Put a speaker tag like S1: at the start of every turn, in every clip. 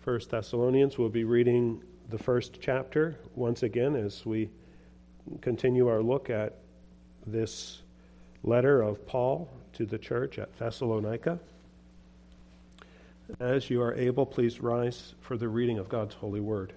S1: First Thessalonians. We'll be reading the first chapter once again as we continue our look at this letter of Paul to the church at Thessalonica. As you are able, please rise for the reading of God's holy word.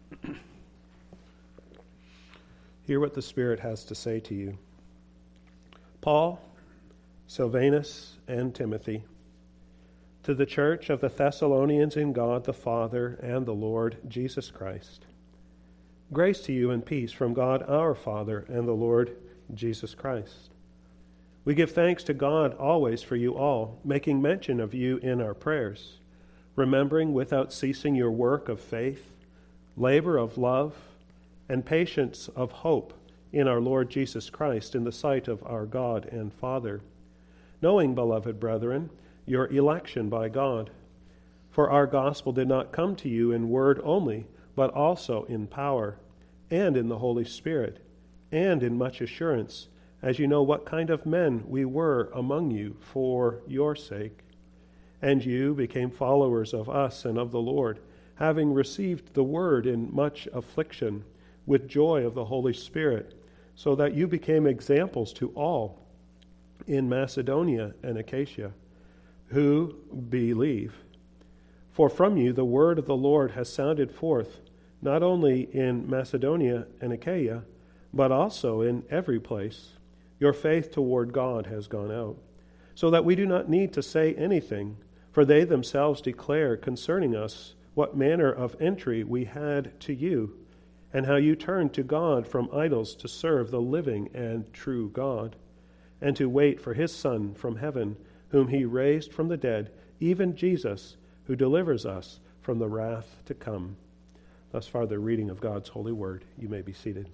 S1: Hear what the Spirit has to say to you. Paul, Silvanus, and Timothy, to the church of the Thessalonians in God the Father and the Lord Jesus Christ. Grace to you and peace from God our Father and the Lord Jesus Christ. We give thanks to God always for you all, making mention of you in our prayers, remembering without ceasing your work of faith, labor of love, and patience of hope in our Lord Jesus Christ in the sight of our God and Father, knowing, beloved brethren, your election by God. For our gospel did not come to you in word only, but also in power, and in the Holy Spirit, and in much assurance, as you know what kind of men we were among you for your sake. And you became followers of us and of the Lord, having received the word in much affliction, with joy of the Holy Spirit, so that you became examples to all in Macedonia and Achaia, who believe. For from you the word of the Lord has sounded forth, not only in Macedonia and Achaia, but also in every place. Your faith toward God has gone out, so that we do not need to say anything, for they themselves declare concerning us what manner of entry we had to you, and how you turned to God from idols to serve the living and true God, and to wait for his Son from heaven, whom he raised from the dead, even Jesus, who delivers us from the wrath to come. Thus far the reading of God's holy word. You may be seated.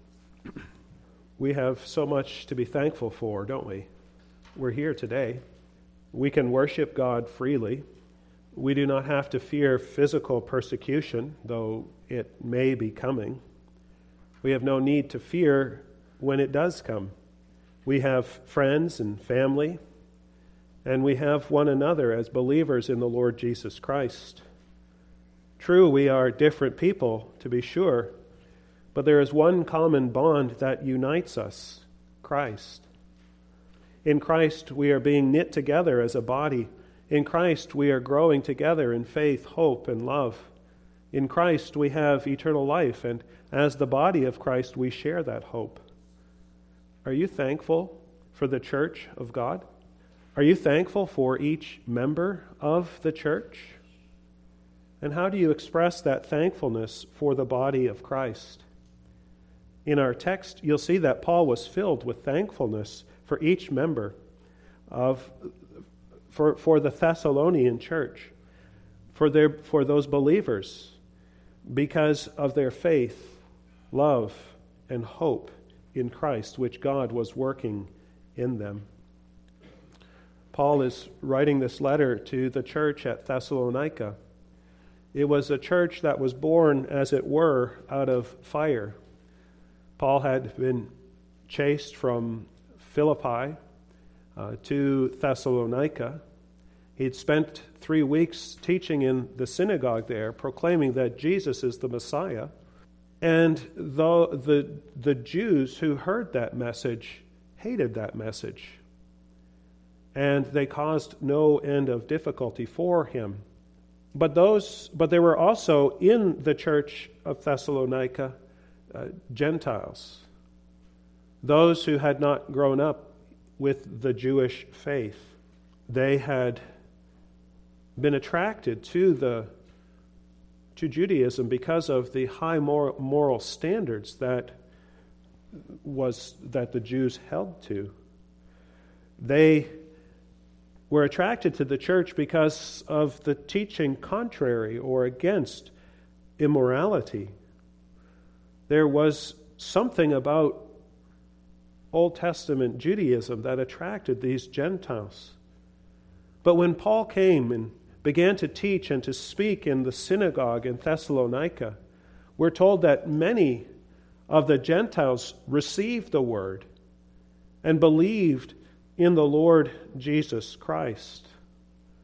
S1: We have so much to be thankful for, don't we? We're here today. We can worship God freely. We do not have to fear physical persecution, though it may be coming. We have no need to fear when it does come. We have friends and family, and we have one another as believers in the Lord Jesus Christ. True, we are different people, to be sure, but there is one common bond that unites us, Christ. In Christ, we are being knit together as a body. In Christ, we are growing together in faith, hope, and love. In Christ, we have eternal life, and as the body of Christ, we share that hope. Are you thankful for the church of God? Are you thankful for each member of the church? And how do you express that thankfulness for the body of Christ? In our text, you'll see that Paul was filled with thankfulness for each member for the Thessalonian church, for those believers, because of their faith, love, and hope in Christ, which God was working in them. Paul is writing this letter to the church at Thessalonica. It was a church that was born, as it were, out of fire. Paul had been chased from Philippi to Thessalonica. He'd spent 3 weeks teaching in the synagogue there, proclaiming that Jesus is the Messiah. And though the Jews who heard that message hated that message, and they caused no end of difficulty for him. But there were also in the church of Thessalonica Gentiles, those who had not grown up with the Jewish faith. They had been attracted to Judaism because of the high moral standards that the Jews held to. They were attracted to the church because of the teaching contrary or against immorality. There was something about Old Testament Judaism that attracted these Gentiles. But when Paul came and began to teach and to speak in the synagogue in Thessalonica, we're told that many of the Gentiles received the word and believed in the Lord Jesus Christ.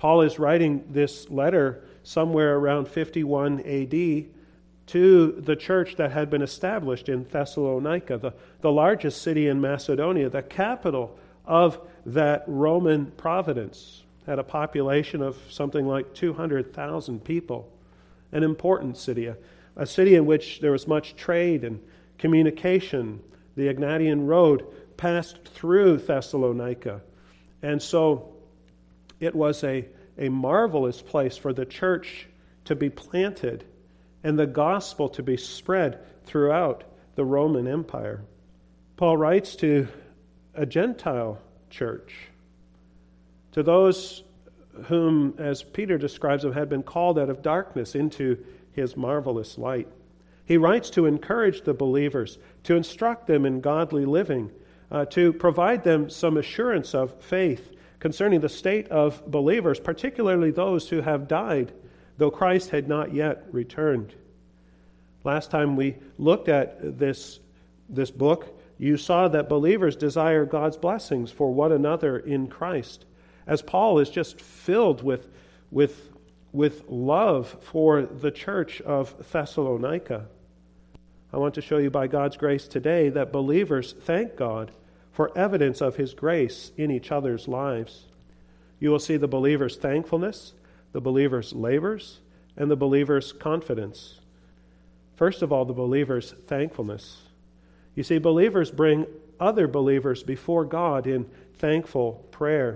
S1: Paul is writing this letter somewhere around 51 AD to the church that had been established in Thessalonica, the largest city in Macedonia, the capital of that Roman province. Had a population of something like 200,000 people. An important city, a city in which there was much trade and communication. The Egnatian Road passed through Thessalonica. And so it was a marvelous place for the church to be planted and the gospel to be spread throughout the Roman Empire. Paul writes to a Gentile church, to those whom, as Peter describes them, had been called out of darkness into his marvelous light. He writes to encourage the believers, to instruct them in godly living, to provide them some assurance of faith concerning the state of believers, particularly those who have died, though Christ had not yet returned. Last time we looked at this book, you saw that believers desire God's blessings for one another in Christ. As Paul is just filled with love for the church of Thessalonica. I want to show you by God's grace today that believers thank God for evidence of His grace in each other's lives. You will see the believer's thankfulness, the believer's labors, and the believer's confidence. First of all, the believer's thankfulness. You see, believers bring other believers before God in thankful prayer.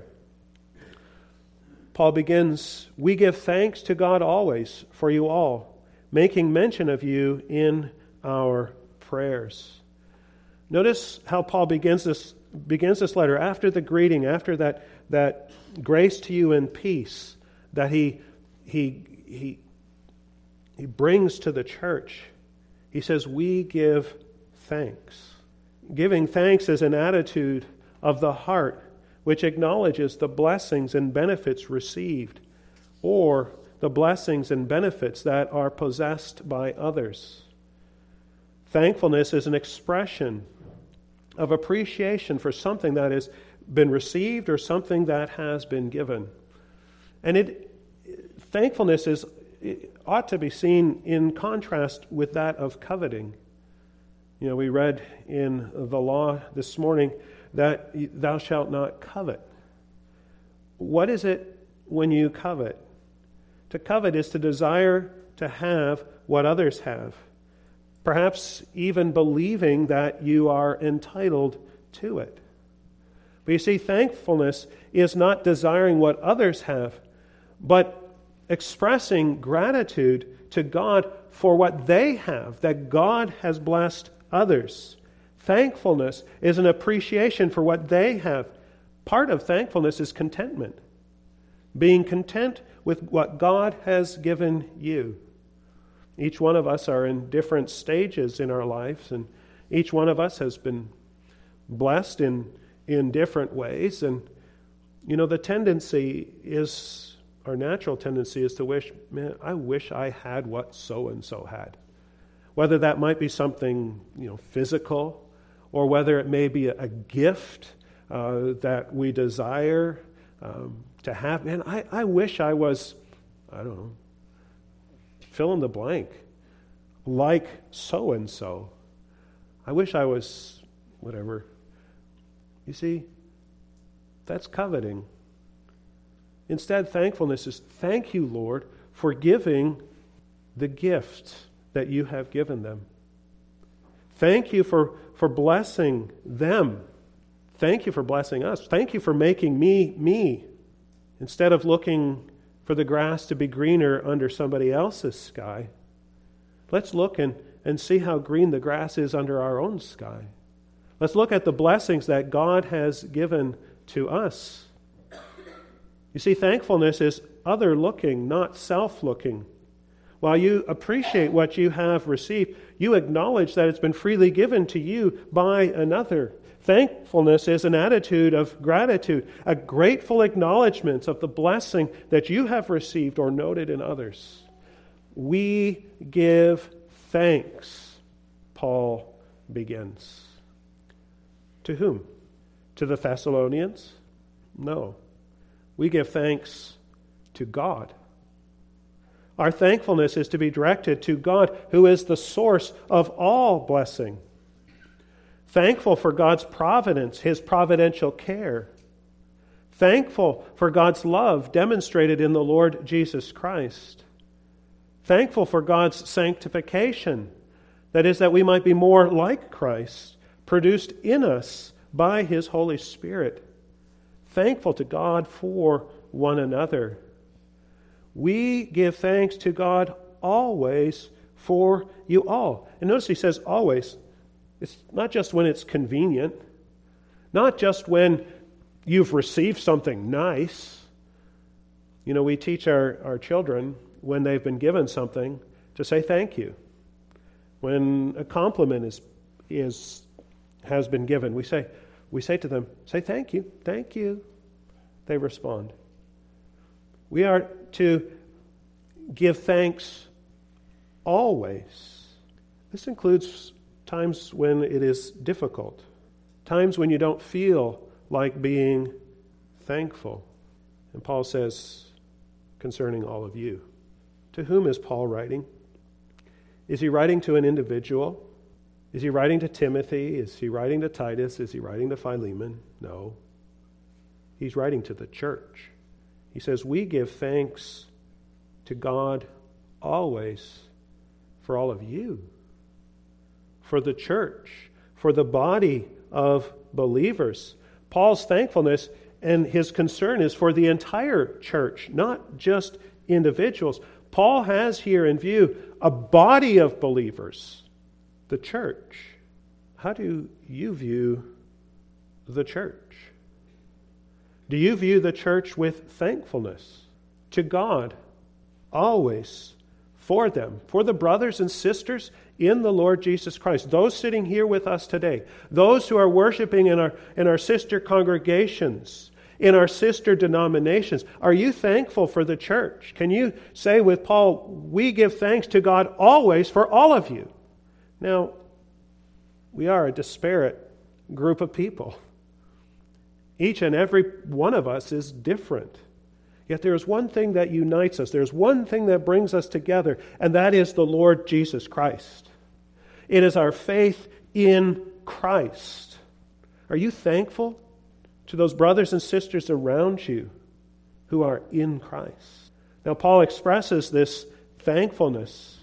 S1: Paul begins, "We give thanks to God always for you all, making mention of you in our prayers." Notice how Paul begins this letter after the greeting, after that grace to you and peace that he brings to the church. He says, "We give thanks." Giving thanks is an attitude of the heart which acknowledges the blessings and benefits received, or the blessings and benefits that are possessed by others. Thankfulness is an expression of appreciation for something that has been received or something that has been given. And thankfulness ought to be seen in contrast with that of coveting. You know, we read in the law this morning that thou shalt not covet. What is it when you covet? To covet is to desire to have what others have, perhaps even believing that you are entitled to it. But you see, thankfulness is not desiring what others have, but expressing gratitude to God for what they have, that God has blessed others. Thankfulness is an appreciation for what they have. Part of thankfulness is contentment. Being content with what God has given you. Each one of us are in different stages in our lives, and each one of us has been blessed in different ways. And, you know, the tendency is, our natural tendency is to wish, man, I wish I had what so-and-so had. Whether that might be something, you know, physical, or whether it may be a gift that we desire to have. Man, I wish I was, I don't know, fill in the blank, like so-and-so. I wish I was whatever. You see, that's coveting. Instead, thankfulness is, thank you, Lord, for giving the gift that you have given them. Thank you for blessing them. Thank you for blessing us. Thank you for making me. Instead of looking for the grass to be greener under somebody else's sky, let's look and see how green the grass is under our own sky. Let's look at the blessings that God has given to us. You see, thankfulness is other-looking, not self-looking. While you appreciate what you have received, you acknowledge that it's been freely given to you by another. Thankfulness is an attitude of gratitude, a grateful acknowledgement of the blessing that you have received or noted in others. We give thanks, Paul begins. To whom? To the Thessalonians? No. We give thanks to God. Our thankfulness is to be directed to God, who is the source of all blessing. Thankful for God's providence, His providential care. Thankful for God's love demonstrated in the Lord Jesus Christ. Thankful for God's sanctification, that is, that we might be more like Christ, produced in us by His Holy Spirit. Thankful to God for one another. We give thanks to God always for you all. And notice he says always. It's not just when it's convenient, not just when you've received something nice. You know, we teach our children, when they've been given something, to say thank you. When a compliment has been given, we say to them, say thank you, thank you. They respond. We are to give thanks always. This includes times when it is difficult, times when you don't feel like being thankful. And Paul says concerning all of you. To whom is Paul writing? Is he writing to an individual? Is he writing to Timothy? Is he writing to Titus? Is he writing to Philemon? No. He's writing to the church. He says, we give thanks to God always for all of you, for the church, for the body of believers. Paul's thankfulness and his concern is for the entire church, not just individuals. Paul has here in view a body of believers, the church. How do you view the church? Do you view the church with thankfulness to God always for them, for the brothers and sisters in the Lord Jesus Christ, those sitting here with us today, those who are worshiping in our sister congregations, in our sister denominations? Are you thankful for the church? Can you say with Paul, we give thanks to God always for all of you? Now, we are a disparate group of people. Each and every one of us is different. Yet there is one thing that unites us. There's one thing that brings us together, and that is the Lord Jesus Christ. It is our faith in Christ. Are you thankful to those brothers and sisters around you who are in Christ? Now, Paul expresses this thankfulness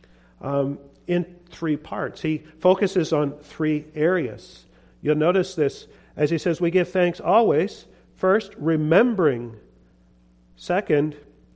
S1: in three parts. He focuses on three areas. You'll notice this as he says, we give thanks always. First, remembering. Second,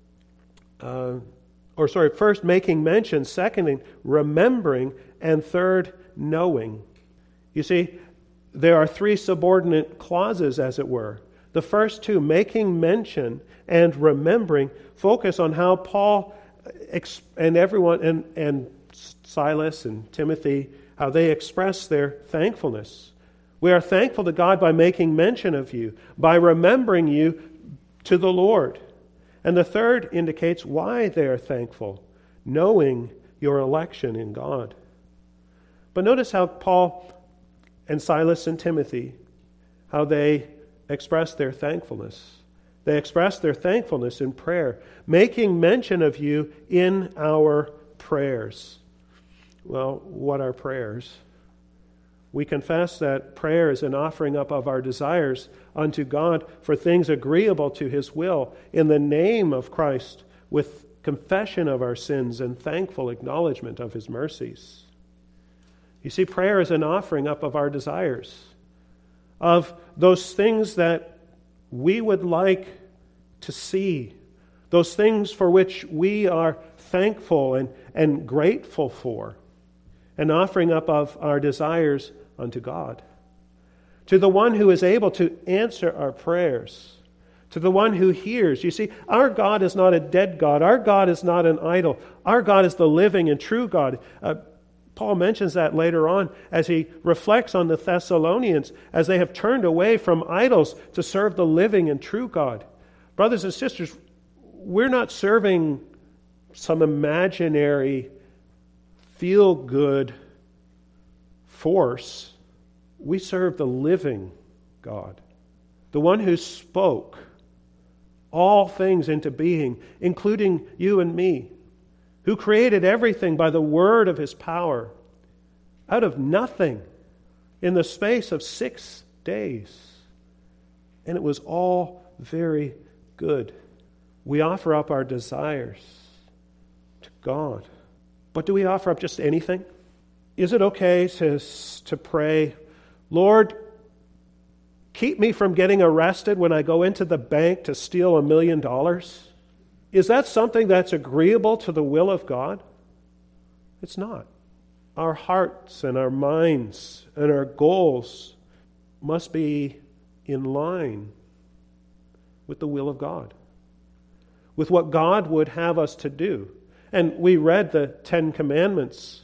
S1: first, making mention. Second, remembering. And third, knowing. You see, there are three subordinate clauses, as it were. The first two, making mention and remembering, focus on how Paul and everyone, and Silas and Timothy, how they express their thankfulness. We are thankful to God by making mention of you, by remembering you to the Lord. And the third indicates why they are thankful, knowing your election in God. But notice how Paul and Silas and Timothy, how they express their thankfulness. They express their thankfulness in prayer, making mention of you in our prayers. Well, what are prayers? We confess that prayer is an offering up of our desires unto God for things agreeable to His will in the name of Christ, with confession of our sins and thankful acknowledgement of His mercies. You see, prayer is an offering up of our desires, of those things that we would like to see, those things for which we are thankful and grateful for, an offering up of our desires unto God, to the one who is able to answer our prayers, to the one who hears. You see, our God is not a dead God. Our God is not an idol. Our God is the living and true God. Paul mentions that later on as he reflects on the Thessalonians as they have turned away from idols to serve the living and true God. Brothers and sisters, we're not serving some imaginary feel-good force. We serve the living God, the one who spoke all things into being, including you and me, who created everything by the word of his power, out of nothing, in the space of 6 days. And it was all very good. We offer up our desires to God. But do we offer up just anything? Is it okay to pray, Lord, keep me from getting arrested when I go into the bank to steal $1 million? Is that something that's agreeable to the will of God? It's not. Our hearts and our minds and our goals must be in line with the will of God, with what God would have us to do. And we read the 10 Commandments.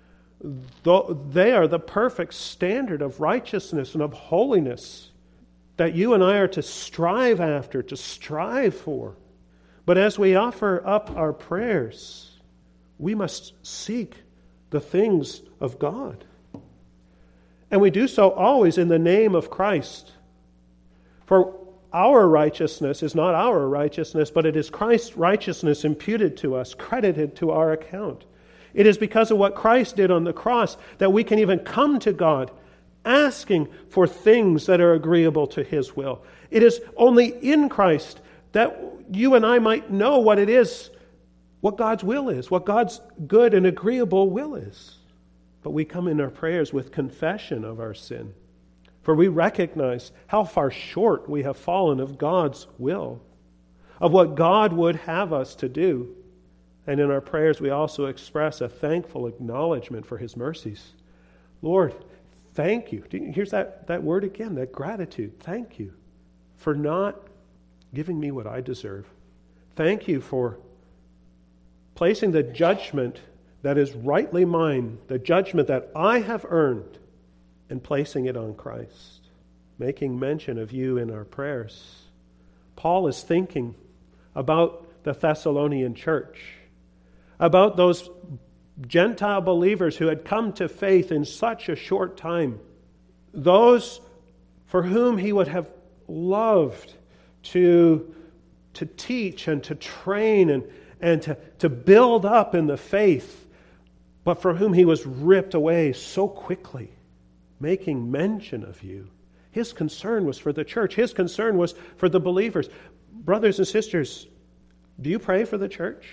S1: They are the perfect standard of righteousness and of holiness that you and I are to strive after, to strive for. But as we offer up our prayers, we must seek the things of God. And we do so always in the name of Christ. For our righteousness is not our righteousness, but it is Christ's righteousness imputed to us, credited to our account. It is because of what Christ did on the cross that we can even come to God asking for things that are agreeable to his will. It is only in Christ that you and I might know what it is, what God's will is, what God's good and agreeable will is. But we come in our prayers with confession of our sin, for we recognize how far short we have fallen of God's will, of what God would have us to do. And in our prayers we also express a thankful acknowledgement for his mercies. Lord, thank you. Here's that word again, that gratitude. Thank you for not giving me what I deserve. Thank you for placing the judgment that is rightly mine, the judgment that I have earned, and placing it on Christ, making mention of you in our prayers. Paul is thinking about the Thessalonian church, about those Gentile believers who had come to faith in such a short time, those for whom he would have loved to teach and to train and to build up in the faith, but for whom he was ripped away so quickly, making mention of you. His concern was for the church. His concern was for the believers. Brothers and sisters, do you pray for the church?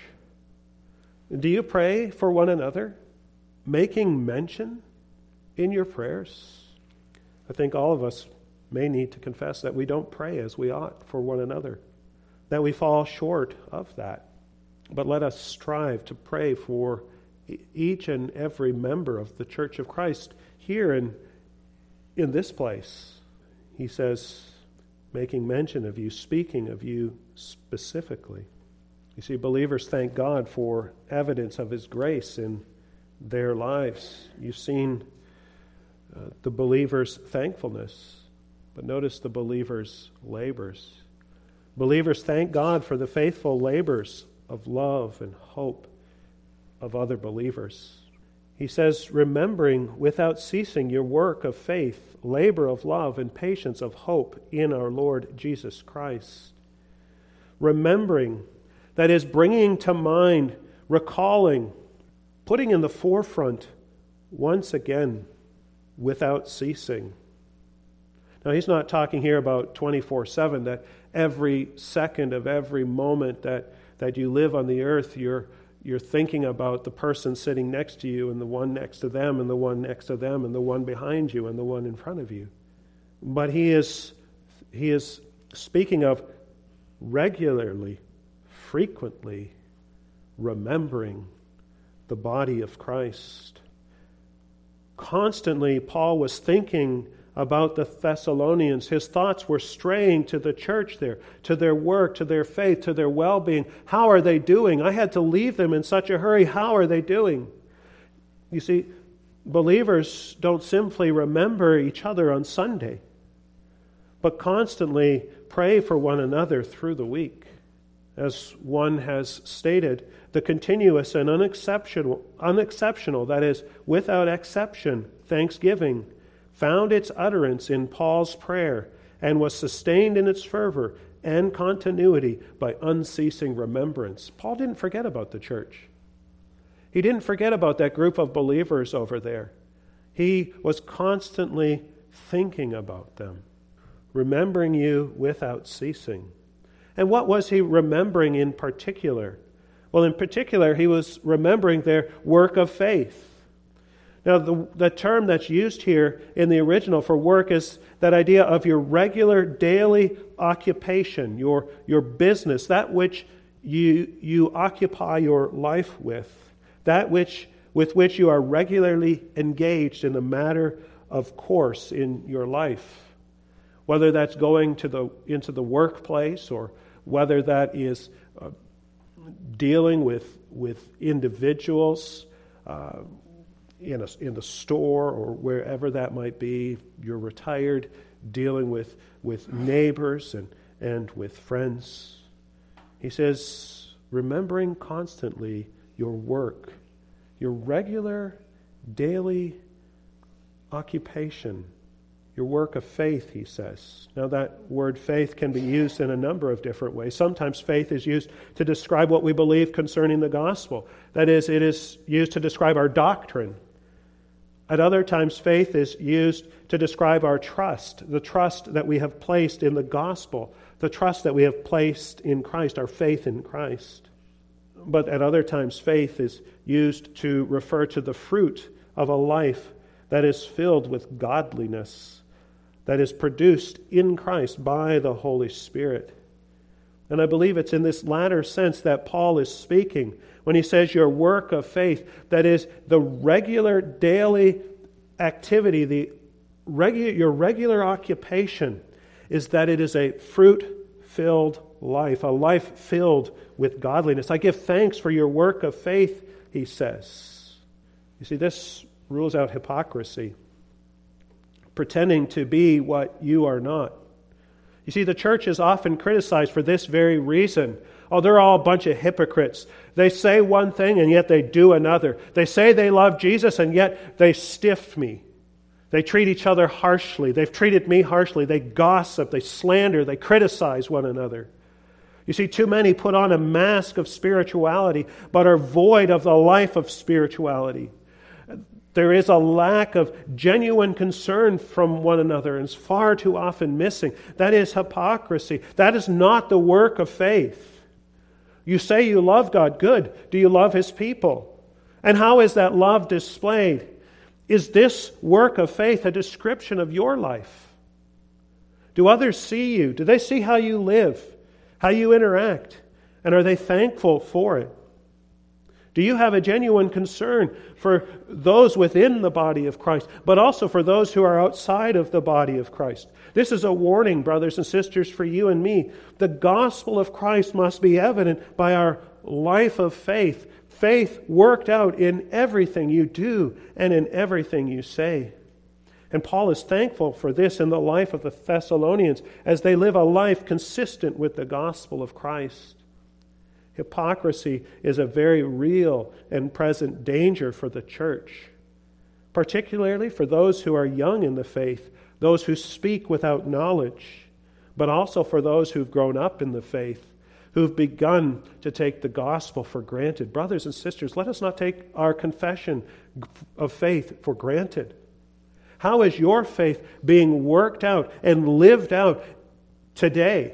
S1: Do you pray for one another, making mention in your prayers? I think all of us may need to confess that we don't pray as we ought for one another, that we fall short of that. But let us strive to pray for each and every member of the Church of Christ here in this place. He says, making mention of you, speaking of you specifically. You see, believers thank God for evidence of his grace in their lives. You've seen the believer's thankfulness, but notice the believer's labors. Believers thank God for the faithful labors of love and hope of other believers. He says, remembering without ceasing your work of faith, labor of love, and patience of hope in our Lord Jesus Christ. Remembering, that is bringing to mind, recalling, putting in the forefront once again without ceasing. Now, he's not talking here about 24/7, that every second of every moment that you live on the earth, you're thinking about the person sitting next to you and the one next to them and the one next to them and the one behind you and the one in front of you. But he is speaking of regularly, frequently remembering the body of Christ. Constantly, Paul was thinking about the Thessalonians. His thoughts were straying to the church there, to their work, to their faith, to their well-being. How are they doing? I had to leave them in such a hurry. How are they doing? You see, believers don't simply remember each other on Sunday, but constantly pray for one another through the week. As one has stated, the continuous and unexceptional, that is, without exception, thanksgiving, found its utterance in Paul's prayer and was sustained in its fervor and continuity by unceasing remembrance. Paul didn't forget about the church. He didn't forget about that group of believers over there. He was constantly thinking about them, remembering you without ceasing. And what was he remembering in particular? Well, in particular, he was remembering their work of faith. Now, the term that's used here in the original for work is that idea of your regular daily occupation, your business, that which you occupy your life with, that with which you are regularly engaged in a matter of course in your life. Whether that's going into the workplace, or whether that is dealing with individuals in the store or wherever that might be. You're retired, dealing with neighbors and with friends. He says, remembering constantly your work, your regular daily occupation, your work of faith, he says. Now that word faith can be used in a number of different ways. Sometimes faith is used to describe what we believe concerning the gospel. That is, it is used to describe our doctrine. At other times, faith is used to describe our trust, the trust that we have placed in the gospel, the trust that we have placed in Christ, our faith in Christ. But at other times, faith is used to refer to the fruit of a life that is filled with godliness, that is produced in Christ by the Holy Spirit. And I believe it's in this latter sense that Paul is speaking when he says your work of faith, that is the regular daily activity, your regular occupation, is that it is a fruit-filled life, a life filled with godliness. I give thanks for your work of faith, he says. You see, this rules out hypocrisy, pretending to be what you are not. You see, the church is often criticized for this very reason. Oh, they're all a bunch of hypocrites. They say one thing and yet they do another. They say they love Jesus and yet they stiff me. They treat each other harshly. They've treated me harshly. They gossip, they slander, they criticize one another. You see, too many put on a mask of spirituality but are void of the life of spirituality. There is a lack of genuine concern from one another, and it's far too often missing. That is hypocrisy. That is not the work of faith. You say you love God. Good. Do you love His people? And how is that love displayed? Is this work of faith a description of your life? Do others see you? Do they see how you live, how you interact? And are they thankful for it? Do you have a genuine concern for those within the body of Christ, but also for those who are outside of the body of Christ? This is a warning, brothers and sisters, for you and me. The gospel of Christ must be evident by our life of faith, faith worked out in everything you do and in everything you say. And Paul is thankful for this in the life of the Thessalonians as they live a life consistent with the gospel of Christ. Hypocrisy is a very real and present danger for the church, particularly for those who are young in the faith, those who speak without knowledge, but also for those who've grown up in the faith, who've begun to take the gospel for granted. Brothers and sisters, let us not take our confession of faith for granted. How is your faith being worked out and lived out today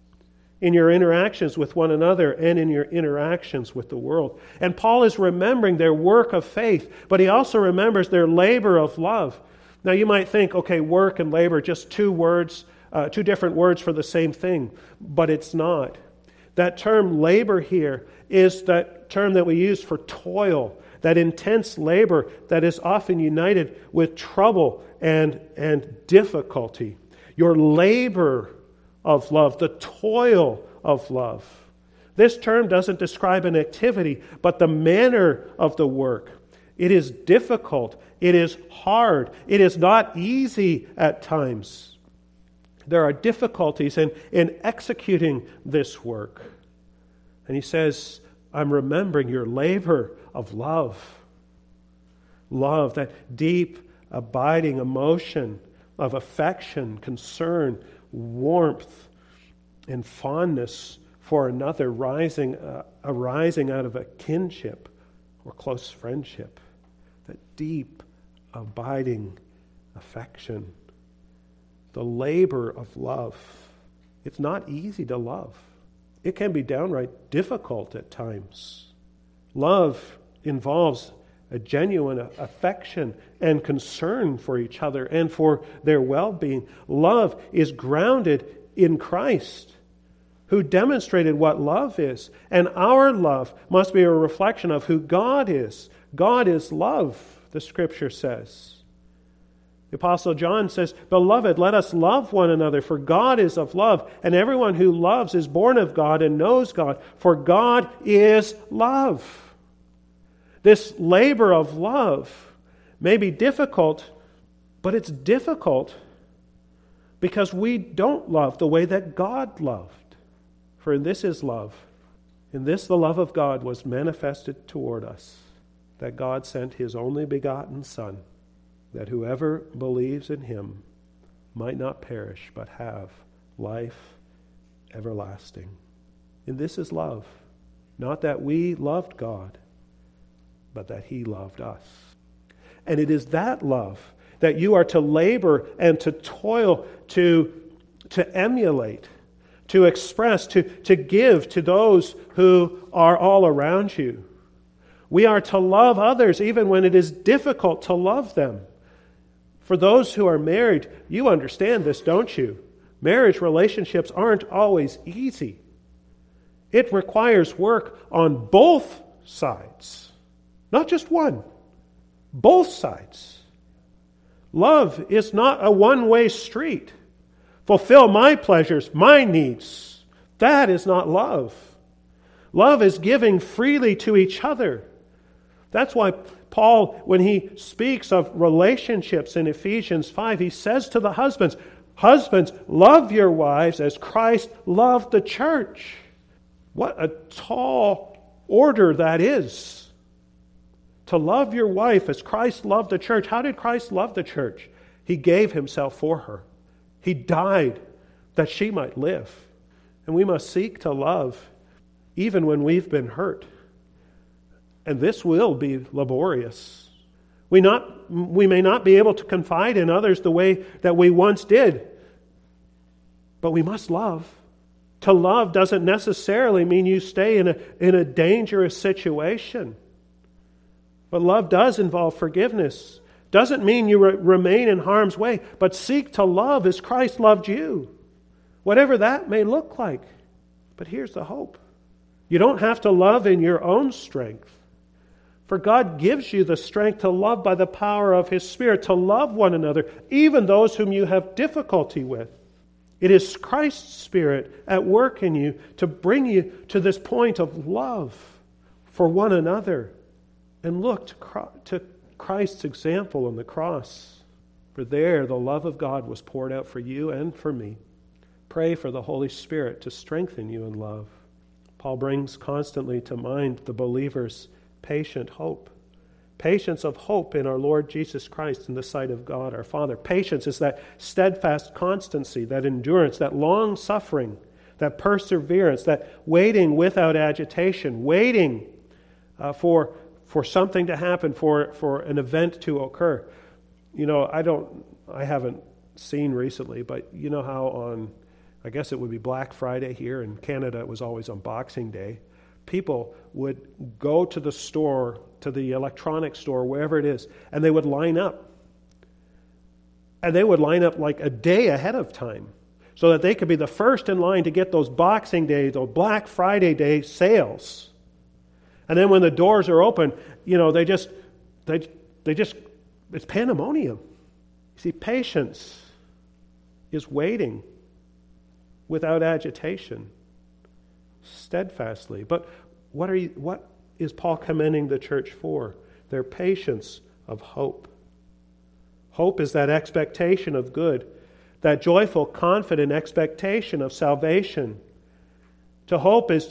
S1: in your interactions with one another and in your interactions with the world? And Paul is remembering their work of faith, but he also remembers their labor of love. Now you might think, okay, work and labor, just two different words for the same thing, but it's not. That term labor here is that term that we use for toil, that intense labor that is often united with trouble and difficulty. Your labor of love, the toil of love. This term doesn't describe an activity, but the manner of the work. It is difficult. It is hard. It is not easy at times. There are difficulties in executing this work. And he says, I'm remembering your labor of love. Love, that deep, abiding emotion of affection, concern, warmth, and fondness for another arising out of a kinship or close friendship, that deep, abiding affection, the labor of love. It's not easy to love. It can be downright difficult at times. Love involves a genuine affection and concern for each other and for their well-being. Love is grounded in Christ, who demonstrated what love is. And our love must be a reflection of who God is. God is love, the Scripture says. The Apostle John says, "Beloved, let us love one another, for God is of love, and everyone who loves is born of God and knows God, for God is love." This labor of love may be difficult, but it's difficult because we don't love the way that God loved. For this is love. In this the love of God was manifested toward us, that God sent His only begotten Son, that whoever believes in Him might not perish, but have life everlasting. And this is love, not that we loved God, but that He loved us. And it is that love that you are to labor and to toil to emulate, to express, to give to those who are all around you. We are to love others even when it is difficult to love them. For those who are married, you understand this, don't you? Marriage relationships aren't always easy. It requires work on both sides. Not just one. Both sides. Love is not a one-way street. Fulfill my pleasures, my needs. That is not love. Love is giving freely to each other. That's why Paul, when he speaks of relationships in Ephesians 5, he says to the husbands, "Husbands, love your wives as Christ loved the church." What a tall order that is. To love your wife as Christ loved the church. How did Christ love the church? He gave Himself for her. He died that she might live. And we must seek to love even when we've been hurt. And this will be laborious. We may not be able to confide in others the way that we once did, but we must love. To love doesn't necessarily mean you stay in a dangerous situation. But love does involve forgiveness. Doesn't mean you remain in harm's way, but seek to love as Christ loved you. Whatever that may look like. But here's the hope. You don't have to love in your own strength. For God gives you the strength to love by the power of His Spirit, to love one another, even those whom you have difficulty with. It is Christ's Spirit at work in you to bring you to this point of love for one another. And look to Christ's example on the cross. For there the love of God was poured out for you and for me. Pray for the Holy Spirit to strengthen you in love. Paul brings constantly to mind the believer's patient hope. Patience of hope in our Lord Jesus Christ in the sight of God our Father. Patience is that steadfast constancy, that endurance, that long suffering, that perseverance, that waiting without agitation, waiting for something to happen, for an event to occur. You know, I haven't seen recently, but you know how on, I guess it would be Black Friday here in Canada, it was always on Boxing Day. People would go to the store, to the electronics store, wherever it is, and they would line up. And they would line up like a day ahead of time so that they could be the first in line to get those Boxing Day, those Black Friday Day sales. And then when the doors are open, you know, they just it's pandemonium. You see, patience is waiting without agitation, steadfastly. But what is Paul commending the church for? Their patience of hope. Hope is that expectation of good, that joyful, confident expectation of salvation. To hope is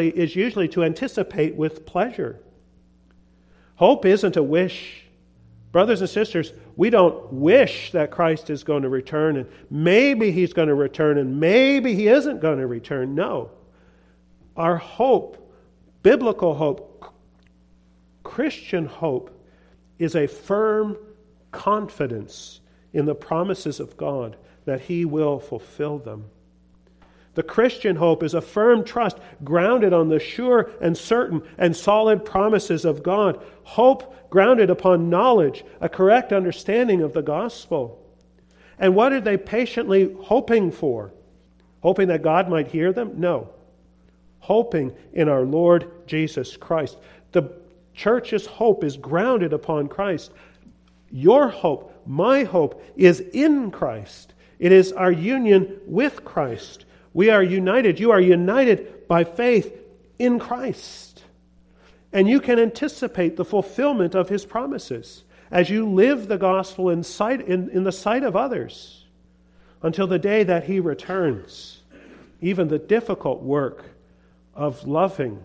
S1: usually to anticipate with pleasure. Hope isn't a wish, Brothers and sisters, we don't wish that Christ is going to return, and maybe He's going to return, and maybe He isn't going to return. No. Our hope, biblical hope, Christian hope, is a firm confidence in the promises of God that He will fulfill them. The Christian hope is a firm trust grounded on the sure and certain and solid promises of God. Hope grounded upon knowledge, a correct understanding of the gospel. And what are they patiently hoping for? Hoping that God might hear them? No. Hoping in our Lord Jesus Christ. The church's hope is grounded upon Christ. Your hope, my hope, is in Christ. It is our union with Christ. We are united. You are united by faith in Christ. And you can anticipate the fulfillment of His promises as you live the gospel in the sight of others until the day that He returns. Even the difficult work of loving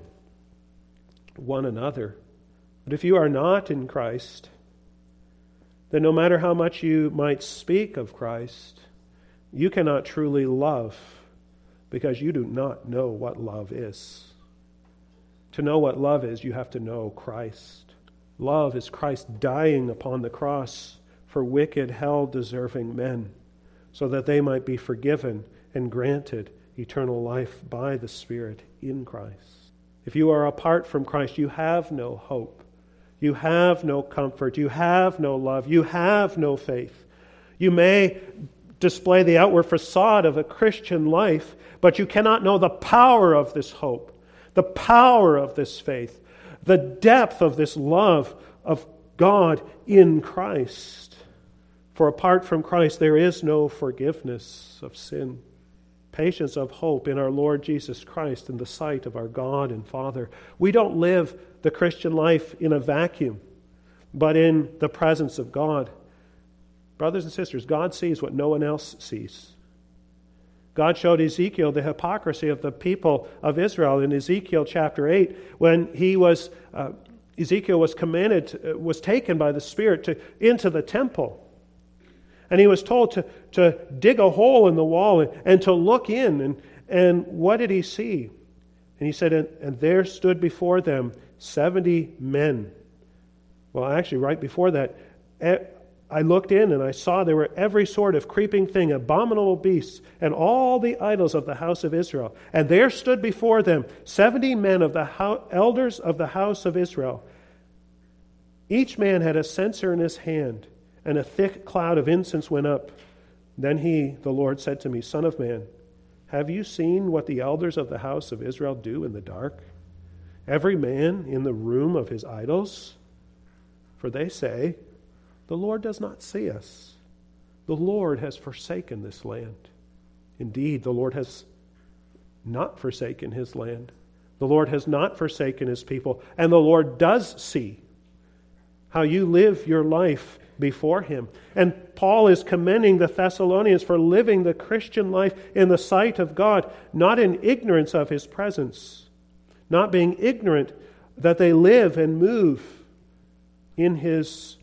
S1: one another. But if you are not in Christ, then no matter how much you might speak of Christ, you cannot truly love, because you do not know what love is. To know what love is, you have to know Christ. Love is Christ dying upon the cross for wicked, hell-deserving men, so that they might be forgiven and granted eternal life by the Spirit in Christ. If you are apart from Christ, you have no hope. You have no comfort. You have no love. You have no faith. You may display the outward facade of a Christian life, but you cannot know the power of this hope, the power of this faith, the depth of this love of God in Christ. For apart from Christ, there is no forgiveness of sin. Patience of hope in our Lord Jesus Christ in the sight of our God and Father. We don't live the Christian life in a vacuum, but in the presence of God. Brothers and sisters, God sees what no one else sees. God showed Ezekiel the hypocrisy of the people of Israel in Ezekiel chapter 8 when Ezekiel was taken by the Spirit into the temple. And he was told to dig a hole in the wall and to look in. And what did he see? And he said, and there stood before them 70 men. Well, actually, right before that, I looked in and I saw there were every sort of creeping thing, abominable beasts, and all the idols of the house of Israel. And there stood before them 70 men of the elders of the house of Israel. Each man had a censer in his hand, and a thick cloud of incense went up. Then the Lord said to me, Son of man, have you seen what the elders of the house of Israel do in the dark? Every man in the room of his idols? For they say, the Lord does not see us. The Lord has forsaken this land. Indeed, the Lord has not forsaken His land. The Lord has not forsaken His people. And the Lord does see how you live your life before Him. And Paul is commending the Thessalonians for living the Christian life in the sight of God, not in ignorance of His presence, not being ignorant that they live and move in His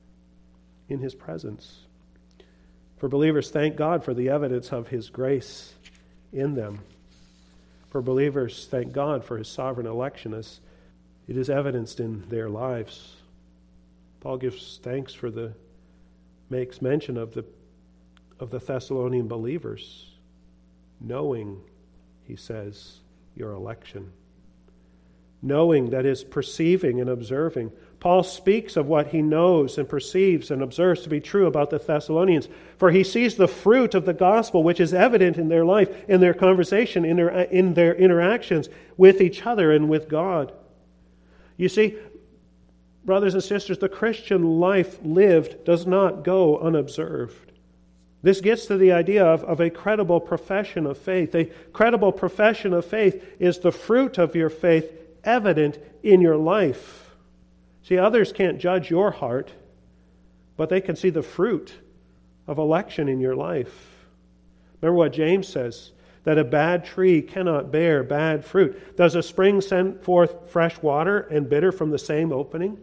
S1: presence. For believers, thank God for the evidence of His grace in them. For believers, thank God for His sovereign election as it is evidenced in their lives. Paul makes mention of the Thessalonian believers, knowing, he says, your election. Knowing, that is, perceiving and observing. Paul speaks of what he knows and perceives and observes to be true about the Thessalonians, for he sees the fruit of the gospel which is evident in their life, in their conversation, in their interactions with each other and with God. You see, brothers and sisters, the Christian life lived does not go unobserved. This gets to the idea of a credible profession of faith. A credible profession of faith is the fruit of your faith evident in your life. See, others can't judge your heart, but they can see the fruit of election in your life. Remember what James says, that a bad tree cannot bear bad fruit. Does a spring send forth fresh water and bitter from the same opening?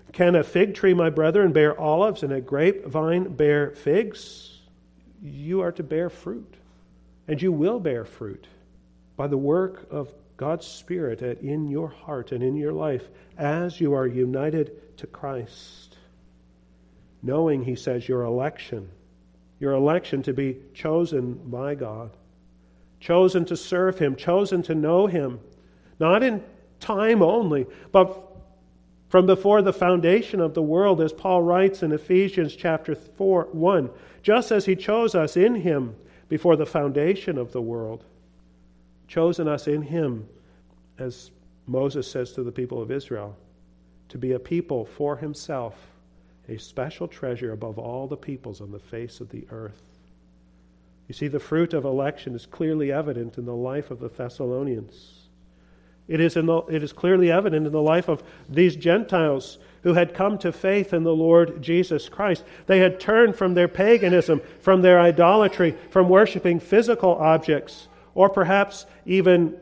S1: Can a fig tree, my brethren, bear olives, and a grapevine bear figs? You are to bear fruit, and you will bear fruit by the work of God's Spirit in your heart and in your life as you are united to Christ. Knowing, he says, your election to be chosen by God, chosen to serve him, chosen to know him, not in time only, but from before the foundation of the world, as Paul writes in Ephesians chapter 1, just as he chose us in him before the foundation of the world, chosen us in him, as Moses says to the people of Israel, to be a people for himself, a special treasure above all the peoples on the face of the earth. You see, the fruit of election is clearly evident in the life of the Thessalonians. It is clearly evident in the life of these Gentiles who had come to faith in the Lord Jesus Christ. They had turned from their paganism, from their idolatry, from worshiping physical objects, or perhaps even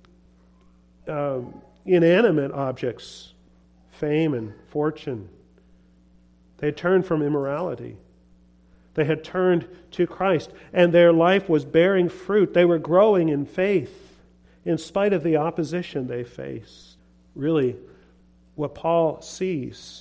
S1: inanimate objects, fame and fortune. They had turned from immorality. They had turned to Christ, and their life was bearing fruit. They were growing in faith in spite of the opposition they faced. Really, what Paul sees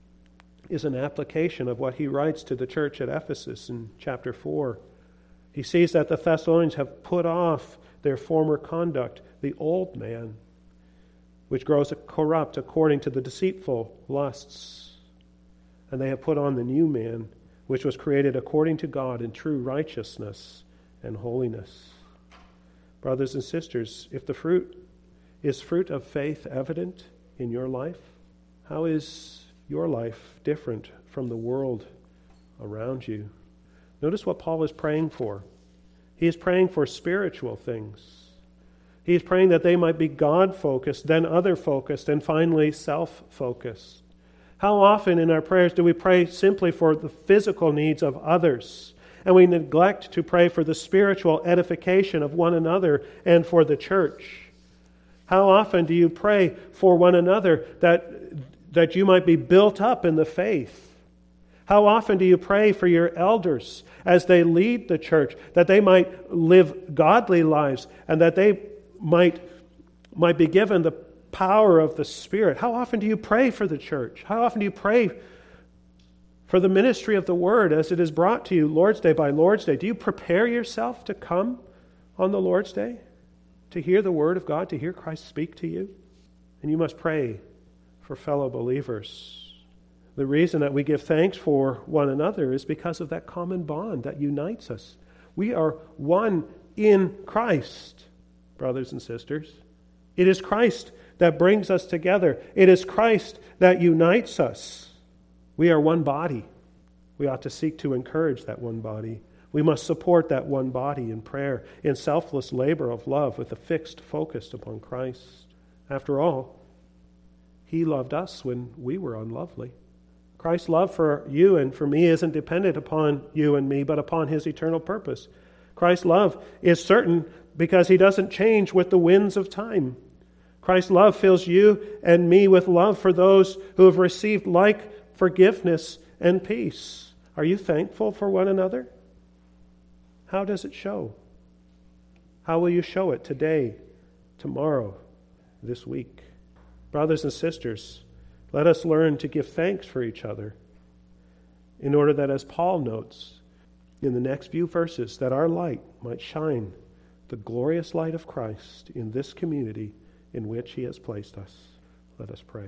S1: is an application of what he writes to the church at Ephesus in chapter 4. He sees that the Thessalonians have put off their former conduct, the old man, which grows corrupt according to the deceitful lusts. And they have put on the new man, which was created according to God in true righteousness and holiness. Brothers and sisters, if the fruit of faith evident in your life, how is your life different from the world around you? Notice what Paul is praying for. He is praying for spiritual things. He is praying that they might be God-focused, then other-focused, and finally self-focused. How often in our prayers do we pray simply for the physical needs of others, and we neglect to pray for the spiritual edification of one another and for the church? How often do you pray for one another that you might be built up in the faith? How often do you pray for your elders as they lead the church, that they might live godly lives and that they might be given the power of the Spirit? How often do you pray for the church? How often do you pray for the ministry of the Word as it is brought to you Lord's Day by Lord's Day? Do you prepare yourself to come on the Lord's Day, to hear the Word of God, to hear Christ speak to you? And you must pray for fellow believers. The reason that we give thanks for one another is because of that common bond that unites us. We are one in Christ, brothers and sisters. It is Christ that brings us together. It is Christ that unites us. We are one body. We ought to seek to encourage that one body. We must support that one body in prayer, in selfless labor of love with a fixed focus upon Christ. After all, He loved us when we were unlovely. Christ's love for you and for me isn't dependent upon you and me, but upon His eternal purpose. Christ's love is certain because He doesn't change with the winds of time. Christ's love fills you and me with love for those who have received like forgiveness and peace. Are you thankful for one another? How does it show? How will you show it today, tomorrow, this week? Brothers and sisters, let us learn to give thanks for each other in order that, as Paul notes in the next few verses, that our light might shine the glorious light of Christ in this community in which He has placed us. Let us pray.